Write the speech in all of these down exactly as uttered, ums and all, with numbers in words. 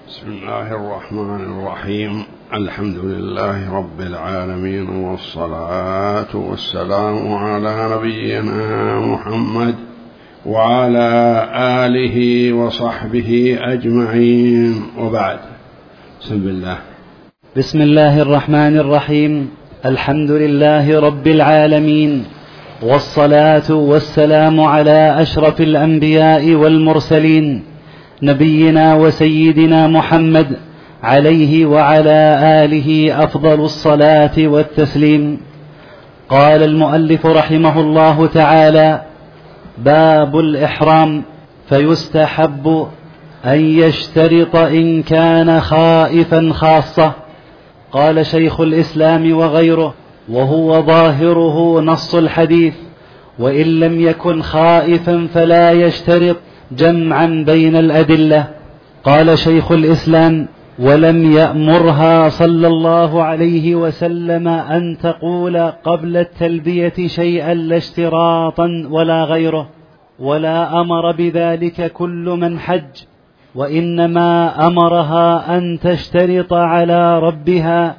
بسم الله الرحمن الرحيم. الحمد لله رب العالمين، والصلاة والسلام على نبينا محمد وعلى آله وصحبه أجمعين، وبعد. بسم الله. بسم الله الرحمن الرحيم. الحمد لله رب العالمين، والصلاة والسلام على أشرف الأنبياء والمرسلين، نبينا وسيدنا محمد عليه وعلى آله أفضل الصلاة والتسليم. قال المؤلف رحمه الله تعالى: باب الإحرام. فيستحب أن يشترط إن كان خائفا خاصة. قال شيخ الإسلام وغيره، وهو ظاهره نص الحديث: وإن لم يكن خائفا فلا يشترط، جمعا بين الأدلة. قال شيخ الإسلام: ولم يأمرها صلى الله عليه وسلم أن تقول قبل التلبية شيئا لا اشتراطا ولا غيره، ولا أمر بذلك كل من حج، وإنما أمرها أن تشترط على ربها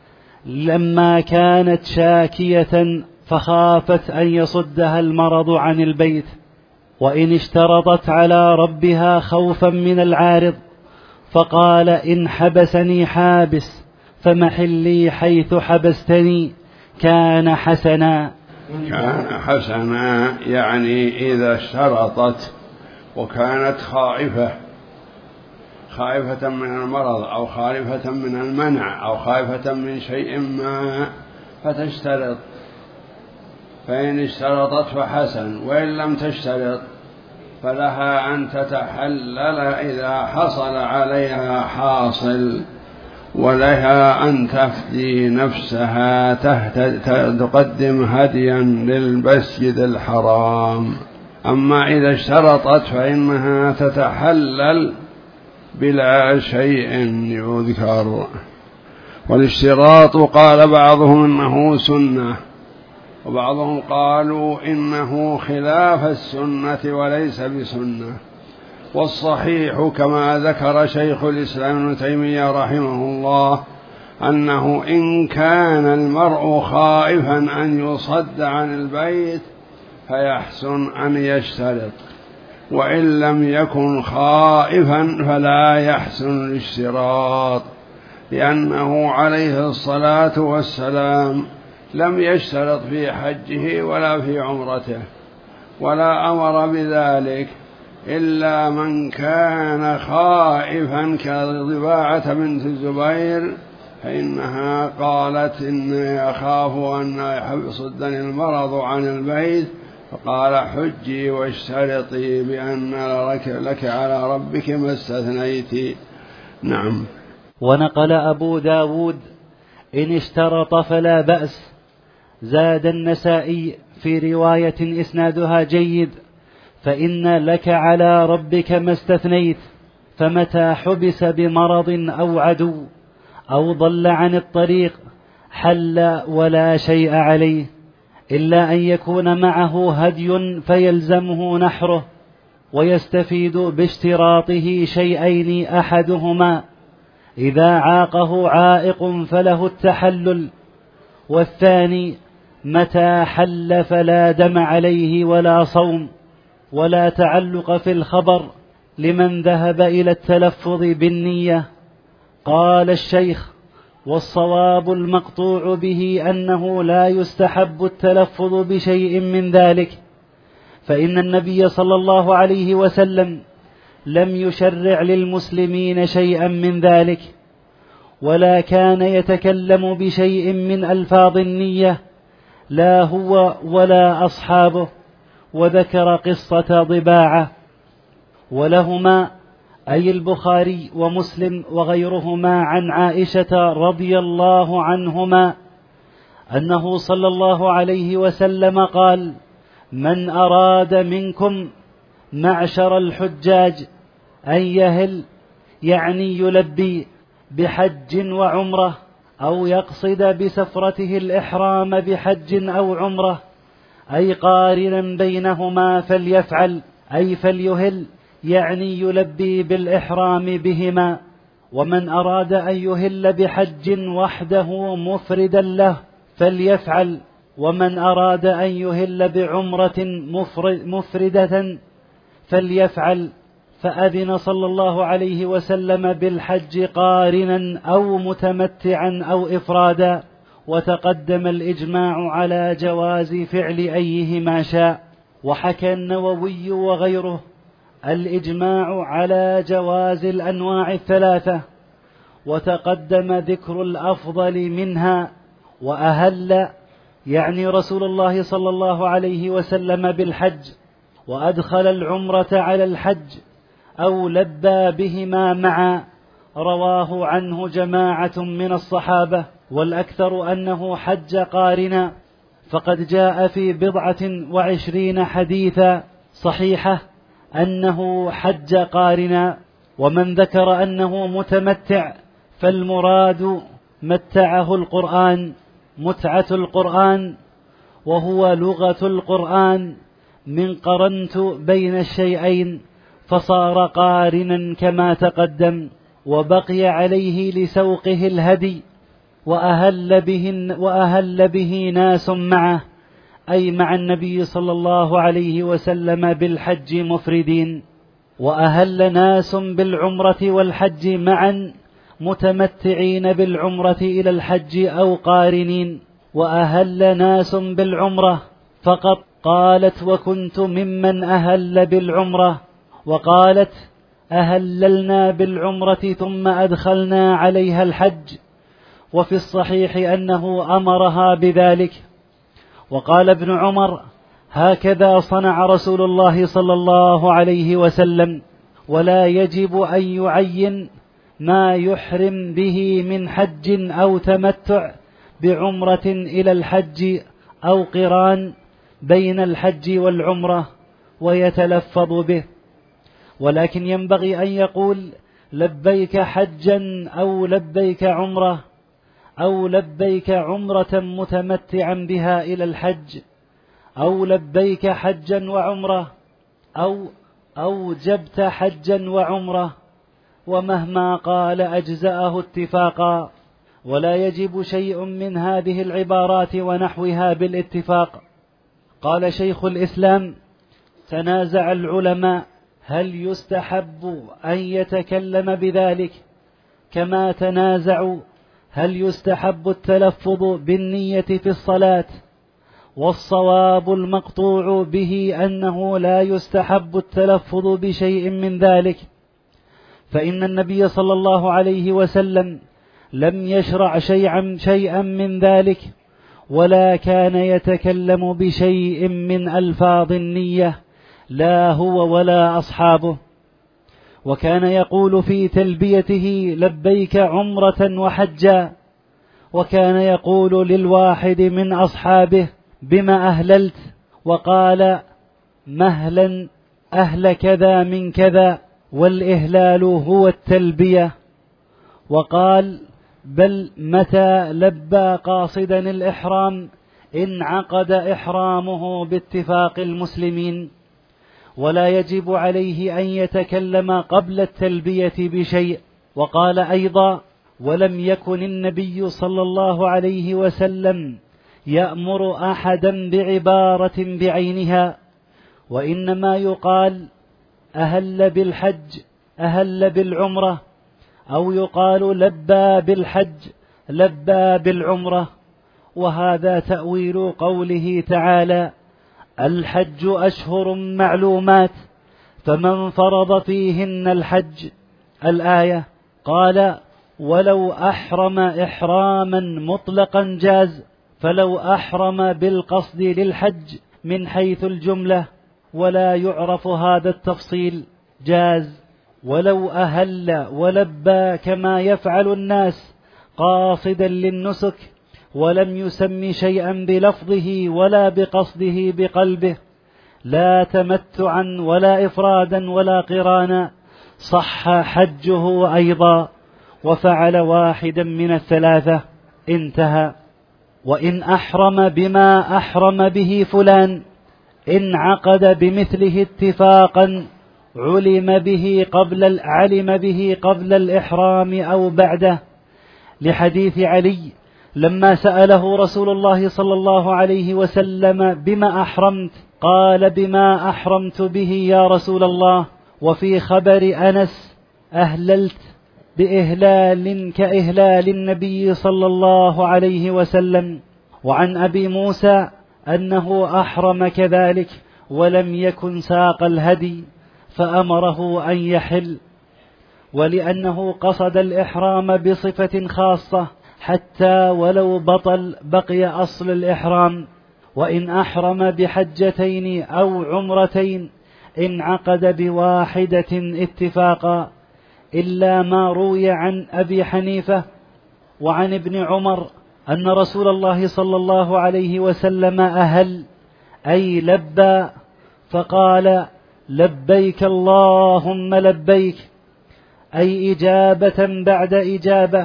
لما كانت شاكية فخافت أن يصدها المرض عن البيت، وإن اشترطت على ربها خوفا من العارض فقال: إن حبسني حابس فمحلي حيث حبستني، كان حسنا. كان حسنا يعني إذا اشترطت وكانت خائفة خائفة من المرض أو خائفة من المنع أو خائفة من شيء ما فتشترط، فإن اشترطت فحسن، وإن لم تشترط فلها أن تتحلل إذا حصل عليها حاصل، ولها أن تفدي نفسها تقدم هديا للمسجد الحرام. أما إذا اشترطت فإنها تتحلل بلا شيء يذكر. والاشتراط قال بعضهم إنه سنة، وبعضهم قالوا إنه خلاف السنة وليس بسنة. والصحيح كما ذكر شيخ الإسلام ابن تيمية رحمه الله أنه إن كان المرء خائفا أن يصد عن البيت فيحسن أن يشترط، وإن لم يكن خائفا فلا يحسن الاشتراط، لأنه عليه الصلاة والسلام لم يشترط في حجه ولا في عمرته، ولا أمر بذلك إلا من كان خائفا كضباعة بنت الزبير، فإنها قالت: إني أخاف أن يصدني المرض عن البيت، فقال: حجي واشترطي بأن لك, لك على ربك ما استثنيت. نعم. ونقل أبو داود: إن اشترط فلا بأس. زاد النسائي في رواية إسنادها جيد: فإن لك على ربك ما استثنيت، فمتى حبس بمرض أو عدو أو ضل عن الطريق حل ولا شيء عليه، إلا أن يكون معه هدي فيلزمه نحره، ويستفيد باشتراطه شيئين: أحدهما إذا عاقه عائق فله التحلل، والثاني متى حل فلا دم عليه ولا صوم ولا تعلق في الخبر لمن ذهب إلى التلفظ بالنية. قال الشيخ: والصواب المقطوع به أنه لا يستحب التلفظ بشيء من ذلك، فإن النبي صلى الله عليه وسلم لم يشرع للمسلمين شيئا من ذلك، ولا كان يتكلم بشيء من ألفاظ النية، لا هو ولا أصحابه. وذكر قصة ضباعة. ولهما أي البخاري ومسلم وغيرهما عن عائشة رضي الله عنهما أنه صلى الله عليه وسلم قال: من أراد منكم معشر الحجاج أن يهل، يعني يلبي بحج وعمرة، أو يقصد بسفرته الإحرام بحج أو عمرة، أي قارنا بينهما، فليفعل، أي فليهل، يعني يلبي بالإحرام بهما، ومن أراد أن يهل بحج وحده مفردا له فليفعل، ومن أراد أن يهل بعمرة مفردة فليفعل. فأذن صلى الله عليه وسلم بالحج قارنا أو متمتعا أو إفرادا، وتقدم الإجماع على جواز فعل أيهما شاء. وحكى النووي وغيره الإجماع على جواز الأنواع الثلاثة، وتقدم ذكر الأفضل منها. وأهل يعني رسول الله صلى الله عليه وسلم بالحج، وأدخل العمرة على الحج أو لبى بهما معا، رواه عنه جماعة من الصحابة، والأكثر أنه حج قارنا، فقد جاء في بضعة وعشرين حديثا صحيحة أنه حج قارنا. ومن ذكر أنه متمتع فالمراد متعه القرآن، متعة القرآن، وهو لغة القرآن من قرنت بين الشيئين، فصار قارنا كما تقدم، وبقي عليه لسوقه الهدي. وأهل به, وأهل به ناس معه، أي مع النبي صلى الله عليه وسلم بالحج مفردين. وأهل ناس بالعمرة والحج معا متمتعين بالعمرة إلى الحج أو قارنين. وأهل ناس بالعمرة فقط، قالت وكنت ممن أهل بالعمرة، وقالت أهللنا بالعمرة ثم أدخلنا عليها الحج، وفي الصحيح أنه أمرها بذلك. وقال ابن عمر هكذا صنع رسول الله صلى الله عليه وسلم، ولا يجب أن يعين ما يحرم به من حج أو تمتع بعمرة إلى الحج أو قران بين الحج والعمرة ويتلفظ به، ولكن ينبغي أن يقول لبيك حجا أو لبيك عمرة، أو لبيك عمرة متمتعا بها إلى الحج، أو لبيك حجا وعمرة، أو أوجبت حجا وعمرة، ومهما قال أجزأه اتفاقا، ولا يجب شيء من هذه العبارات ونحوها بالاتفاق. قال شيخ الإسلام تنازع العلماء هل يستحب أن يتكلم بذلك، كما تنازعوا هل يستحب التلفظ بالنية في الصلاة، والصواب المقطوع به أنه لا يستحب التلفظ بشيء من ذلك، فإن النبي صلى الله عليه وسلم لم يشرع شيئا, شيئا من ذلك، ولا كان يتكلم بشيء من ألفاظ النية، لا هو ولا أصحابه. وكان يقول في تلبيته لبيك عمرة وحجا، وكان يقول للواحد من أصحابه بما أهللت، وقال مهلا أهل كذا من كذا، والإهلال هو التلبية. وقال بل متى لبى قاصدا الإحرام انعقد إحرامه باتفاق المسلمين، ولا يجب عليه أن يتكلم قبل التلبية بشيء. وقال أيضا ولم يكن النبي صلى الله عليه وسلم يأمر أحدا بعبارة بعينها، وإنما يقال أهل بالحج، أهل بالعمرة، أو يقال لبى بالحج، لبى بالعمرة. وهذا تأويل قوله تعالى الحج أشهر معلومات فمن فرض فيهن الحج، الآية. قال ولو أحرم إحراما مطلقا جاز، فلو أحرم بالقصد للحج من حيث الجملة ولا يعرف هذا التفصيل جاز. ولو أهل ولبى كما يفعل الناس قاصدا للنسك ولم يسم شيئا بلفظه ولا بقصده بقلبه، لا تمتعا ولا إفرادا ولا قرانا، صح حجه أيضا، وفعل واحدا من الثلاثة، انتهى. وإن أحرم بما أحرم به فلان انعقد بمثله اتفاقا علم به قبل علم به قبل الإحرام أو بعده، لحديث علي لما سأله رسول الله صلى الله عليه وسلم بما أحرمت قال بما أحرمت به يا رسول الله. وفي خبر أنس أهللت بإهلال كإهلال النبي صلى الله عليه وسلم. وعن أبي موسى أنه أحرم كذلك ولم يكن ساق الهدي فأمره أن يحل، ولأنه قصد الإحرام بصفة خاصة حتى ولو بطل بقي أصل الإحرام. وإن أحرم بحجتين أو عمرتين انعقد بواحدة اتفاقا، إلا ما روي عن أبي حنيفة وعن ابن عمر أن رسول الله صلى الله عليه وسلم أهل أي لبى فقال لبيك اللهم لبيك، أي إجابة بعد إجابة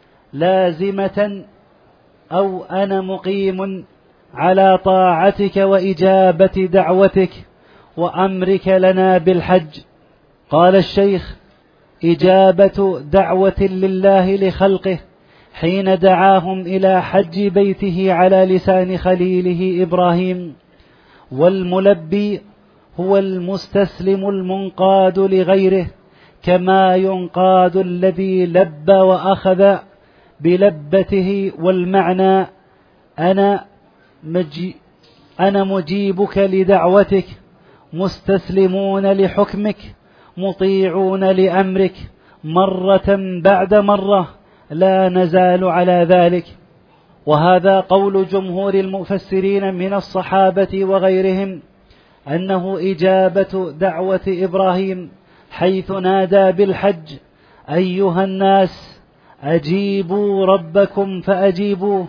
لازمة، أو أنا مقيم على طاعتك وإجابة دعوتك وأمرك لنا بالحج. قال الشيخ إجابة دعوة لله لخلقه حين دعاهم إلى حج بيته على لسان خليله إبراهيم. والملبي هو المستسلم المنقاد لغيره، كما ينقاد الذي لبى وأخذ بلبته. والمعنى أنا, مجي أنا مجيبك لدعوتك، مستسلمون لحكمك، مطيعون لأمرك مرة بعد مرة، لا نزال على ذلك. وهذا قول جمهور المفسرين من الصحابة وغيرهم أنه إجابة دعوة إبراهيم حيث نادى بالحج أيها الناس أجيبوا ربكم فأجيبوه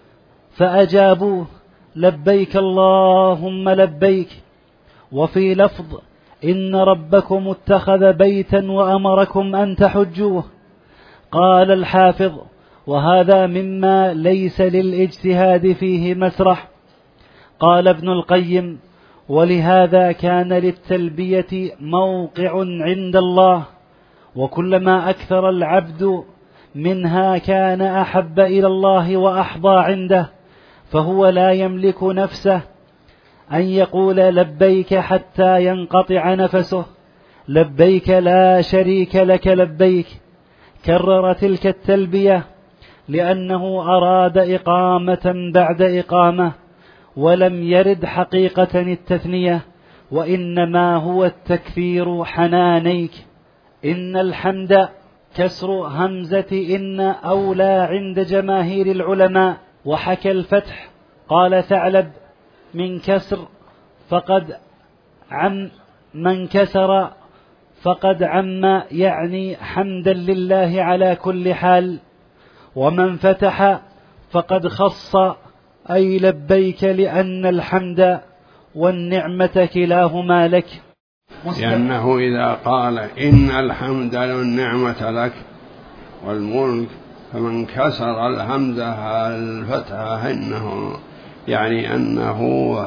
فأجابوه لبيك اللهم لبيك. وفي لفظ إن ربكم اتخذ بيتا وأمركم أن تحجوه. قال الحافظ وهذا مما ليس للاجتهاد فيه مسرح. قال ابن القيم ولهذا كان للتلبية موقع عند الله، وكلما أكثر العبد منها كان أحب إلى الله وأحظى عنده، فهو لا يملك نفسه أن يقول لبيك حتى ينقطع نفسه، لبيك لا شريك لك لبيك. كرر تلك التلبية لأنه أراد إقامة بعد إقامة، ولم يرد حقيقة التثنية، وإنما هو التكثير حنانيك. إن الحمد كسر همزة إن أولى عند جماهير العلماء. وحكى الفتح قال ثعلب من كسر فقد عم من كسر فقد عم، يعني حمدا لله على كل حال. ومن فتح فقد خص، أي لبيك لأن الحمد والنعمة كلاهما لك. لأنه إذا قال إن الحمد والنعمة لك والملك، فمن كسر الهمزة الفتحة إنه يعني أنه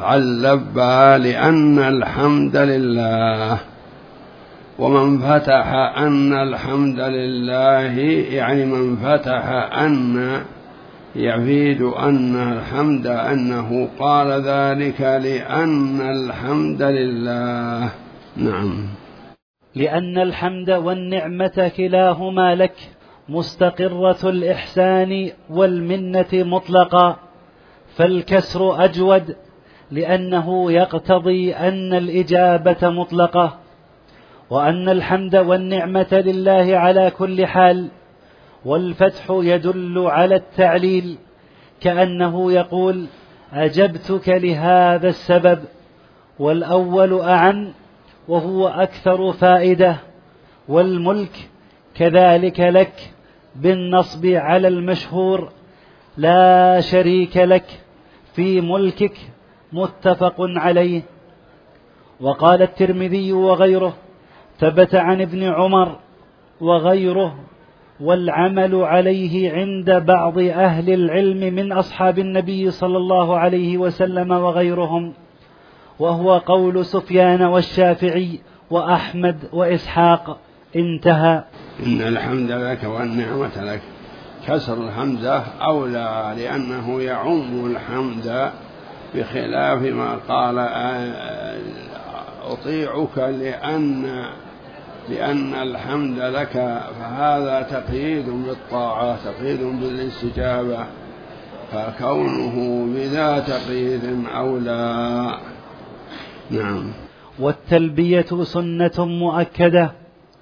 علبى لأن الحمد لله. ومن فتح أن الحمد لله يعني من فتح أن يفيد أن الحمد أنه قال ذلك لأن الحمد لله. نعم. لأن الحمد والنعمة كلاهما لك مستقرة الإحسان والمنة مطلقا، فالكسر أجود لأنه يقتضي أن الإجابة مطلقة، وأن الحمد والنعمة لله على كل حال. والفتح يدل على التعليل، كأنه يقول أجبتك لهذا السبب. والأول أعم وهو أكثر فائدة. والملك كذلك لك بالنصب على المشهور، لا شريك لك في ملكك، متفق عليه. وقال الترمذي وغيره ثبت عن ابن عمر وغيره والعمل عليه عند بعض أهل العلم من أصحاب النبي صلى الله عليه وسلم وغيرهم، وهو قول سفيان والشافعي وأحمد وإسحاق. انتهى. إن الحمد لك والنعمة لك. كسر الهمزة أولى لأنه يعم الحمد، بخلاف ما قال أطيعك لأن لأن الحمد لك، فهذا تقييد بالطاعة، تقييد بالاستجابة، فكونه بذا تقييد أولى. نعم. والتلبية سنة مؤكدة،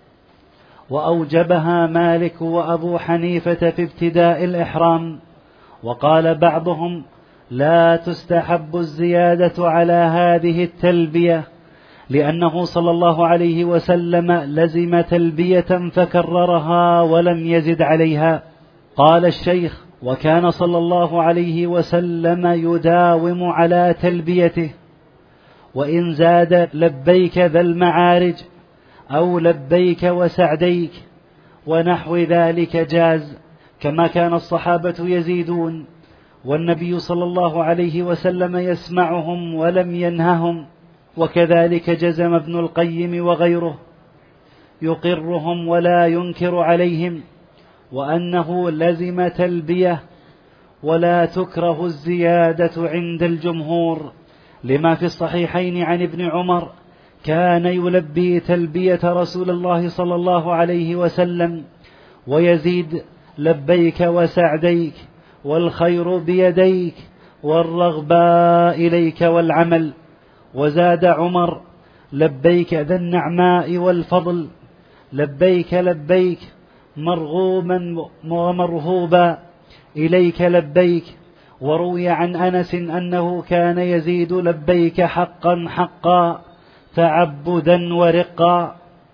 وأوجبها مالك وأبو حنيفة في ابتداء الإحرام، وقال بعضهم لا تستحب الزيادة على هذه التلبية، لأنه صلى الله عليه وسلم لزم تلبية فكررها ولم يزد عليها. قال الشيخ: وكان صلى الله عليه وسلم يداوم على تلبيته، وإن زاد لبيك ذا المعارج أو لبيك وسعديك ونحو ذلك جاز، كما كان الصحابة يزيدون، والنبي صلى الله عليه وسلم يسمعهم ولم ينههم. وكذلك جزم ابن القيم وغيره، يقرهم ولا ينكر عليهم، وأنه لزم تلبية ولا تكره الزيادة عند الجمهور، لما في الصحيحين عن ابن عمر كان يلبي تلبية رسول الله صلى الله عليه وسلم ويزيد: لبيك وسعديك والخير بيديك والرغباء إليك والعمل. وزاد عمر: لبيك ذا النعماء والفضل، لبيك لبيك مرغوما ومرهوبا إليك لبيك. وروي عن أنس أنه كان يزيد: لبيك حقا حقا تعبدا ورقا.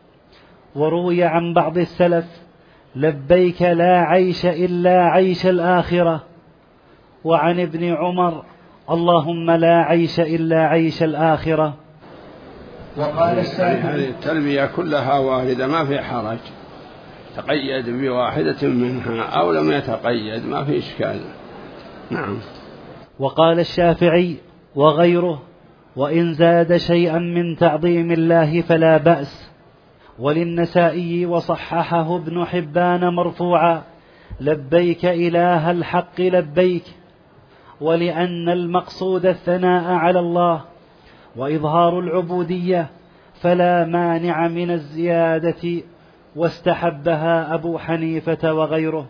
وروي عن بعض السلف: لبيك لا عيش إلا عيش الآخرة. وعن ابن عمر: اللهم لا عيش إلا عيش الآخرة. وقال هذه التلبية كلها واردة، ما في حرج، تقيد بواحدة منها أو لم يتقيد ما في إشكال. نعم. وقال الشافعي وغيره: وإن زاد شيئا من تعظيم الله فلا بأس. وللنسائي وصححه ابن حبان مرفوعا: لبيك إله الحق لبيك. ولأن المقصود الثناء على الله وإظهار العبودية فلا مانع من الزيادة، واستحبها أبو حنيفة وغيره.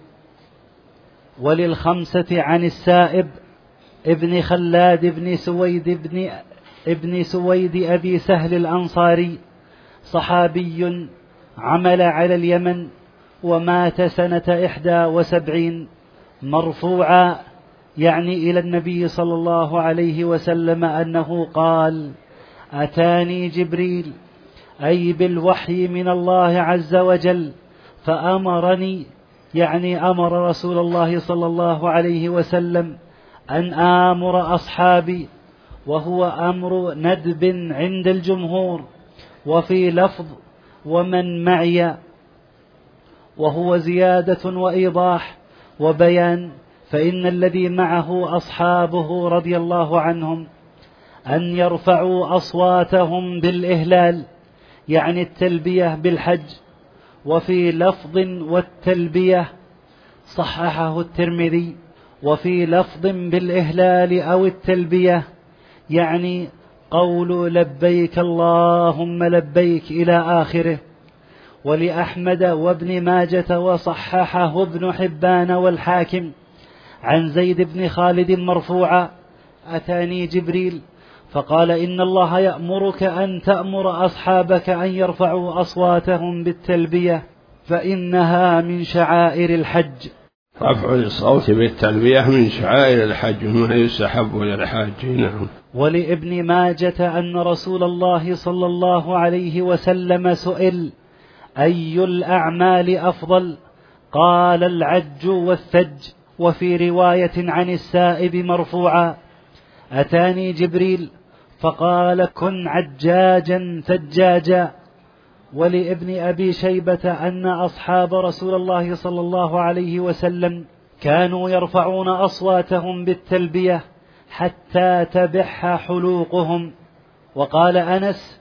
وللخمسة عن السائب ابن خلاد ابن سويد ابن, ابن سويد أبي سهل الأنصاري، صحابي عمل على اليمن ومات سنة إحدى وسبعين، مرفوعا يعني إلى النبي صلى الله عليه وسلم أنه قال: أتاني جبريل، أي بالوحي من الله عز وجل، فأمرني، يعني أمر رسول الله صلى الله عليه وسلم أن آمر أصحابي، وهو أمر ندب عند الجمهور، وفي لفظ ومن معي، وهو زيادة وإيضاح وبيان، فإن الذي معه أصحابه رضي الله عنهم أن يرفعوا أصواتهم بالإهلال، يعني التلبية بالحج. وفي لفظ والتلبية، صححه الترمذي، وفي لفظ بالإهلال أو التلبية يعني قول لبيك اللهم لبيك إلى آخره. ولأحمد وابن ماجة وصححه ابن حبان والحاكم عن زيد بن خالد مرفوعا: أتاني جبريل فقال: إن الله يأمرك أن تأمر أصحابك أن يرفعوا أصواتهم بالتلبية، فإنها من شعائر الحج. رفع الصوت بالتلبية من شعائر الحج، ما يستحب للحاج. نعم. ولابن ماجة أن رسول الله صلى الله عليه وسلم سئل: أي الأعمال أفضل؟ قال: العج والثج. وفي رواية عن السائب مرفوعا: أتاني جبريل فقال: كن عجاجا ثجاجا. ولابن أبي شيبة أن أصحاب رسول الله صلى الله عليه وسلم كانوا يرفعون أصواتهم بالتلبية حتى تبح حلوقهم. وقال أنس: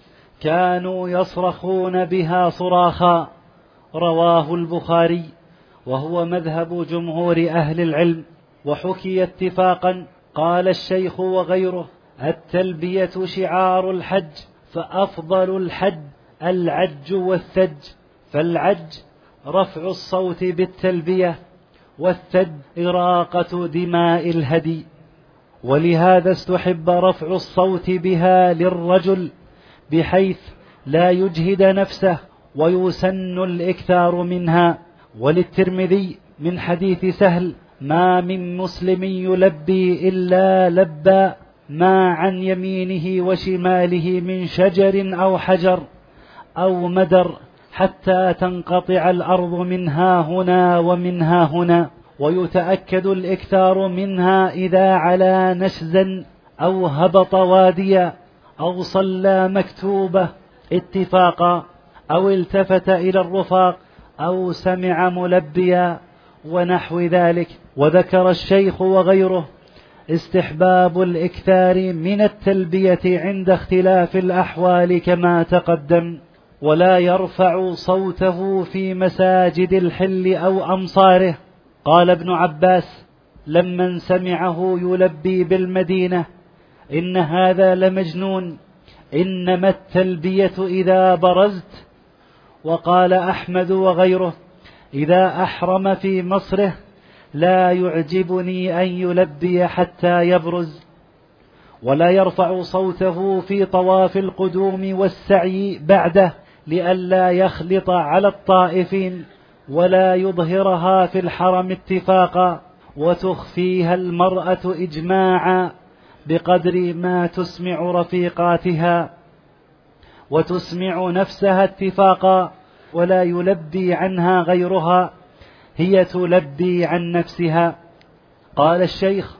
كانوا يصرخون بها صراخا. رواه البخاري، وهو مذهب جمهور أهل العلم. وحكي اتفاقا قال الشيخ وغيره: التلبية شعار الحج، فأفضل الحج العج والثج. فالعج رفع الصوت بالتلبية، والثج إراقة دماء الهدي. ولهذا استحب رفع الصوت بها للرجل بحيث لا يجهد نفسه، ويسن الإكثار منها. وللترمذي من حديث سهل: ما من مسلم يلبي إلا لبى ما عن يمينه وشماله من شجر أو حجر أو مدر حتى تنقطع الأرض منها هنا ومنها هنا. ويتأكد الإكثار منها إذا علا نشزا أو هبط واديا أو صلى مكتوبة اتفاقا أو التفت إلى الرفاق أو سمع ملبيا ونحو ذلك. وذكر الشيخ وغيره استحباب الإكثار من التلبية عند اختلاف الأحوال كما تقدم. ولا يرفع صوته في مساجد الحل أو أمصاره. قال ابن عباس لمن سمعه يلبي بالمدينة: إن هذا لمجنون، إنما التلبية إذا برزت. وقال أحمد وغيره: إذا أحرم في مصره لا يعجبني أن يلبي حتى يبرز. ولا يرفع صوته في طواف القدوم والسعي بعده لئلا يخلط على الطائفين، ولا يظهرها في الحرم اتفاقا، وتخفيها المرأة إجماعا بقدر ما تسمع رفيقاتها وتسمع نفسها اتفاقا، ولا يلبي عنها غيرها، هي تلبي عن نفسها. قال الشيخ: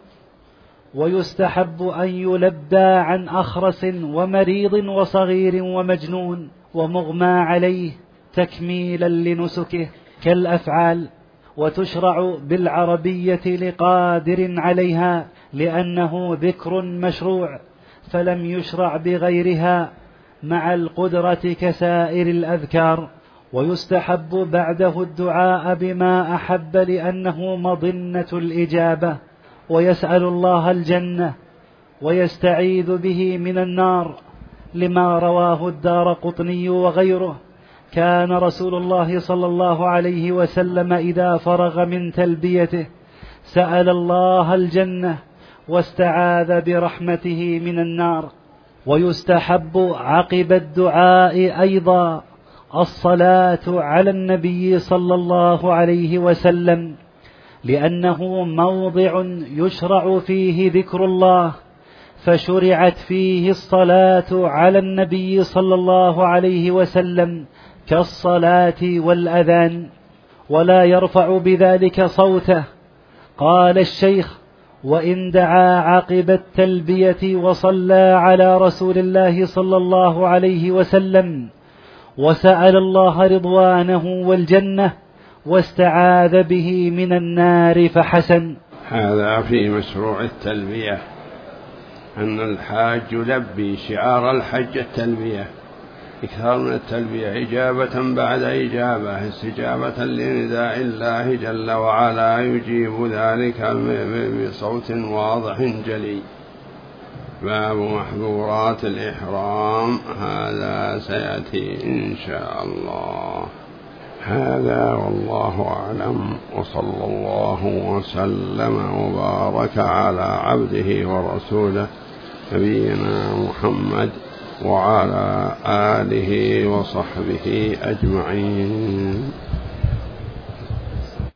ويستحب أن يلبى عن أخرس ومريض وصغير ومجنون ومغمى عليه تكميلا لنسكه كالأفعال. وتشرع بالعربية لقادر عليها لأنه ذكر مشروع، فلم يشرع بغيرها مع القدرة كسائر الأذكار. ويستحب بعده الدعاء بما أحب لأنه مظنة الإجابة، ويسأل الله الجنة ويستعيذ به من النار، لما رواه الدارقطني وغيره: كان رسول الله صلى الله عليه وسلم إذا فرغ من تلبيته سأل الله الجنة واستعاذ برحمته من النار. ويستحب عقب الدعاء أيضا الصلاة على النبي صلى الله عليه وسلم، لأنه موضع يشرع فيه ذكر الله، فشرعت فيه الصلاة على النبي صلى الله عليه وسلم كالصلاة والأذان. ولا يرفع بذلك صوته. قال الشيخ: وإن دعا عقب التلبية وصلى على رسول الله صلى الله عليه وسلم وسأل الله رضوانه والجنة واستعاذ به من النار فحسن. هذا في مشروع التلبية، أن الحاج يلبي شعار الحج التلبية، إكثار من التلبية إجابة بعد إجابة، استجابة لنداء الله جل وعلا، يجيب ذلك بصوت واضح جلي. باب محظورات الإحرام، هذا سيأتي إن شاء الله. هذا والله أعلم، وصلى الله وسلم وبارك على عبده ورسوله نبينا محمد وعلى آله وصحبه أجمعين.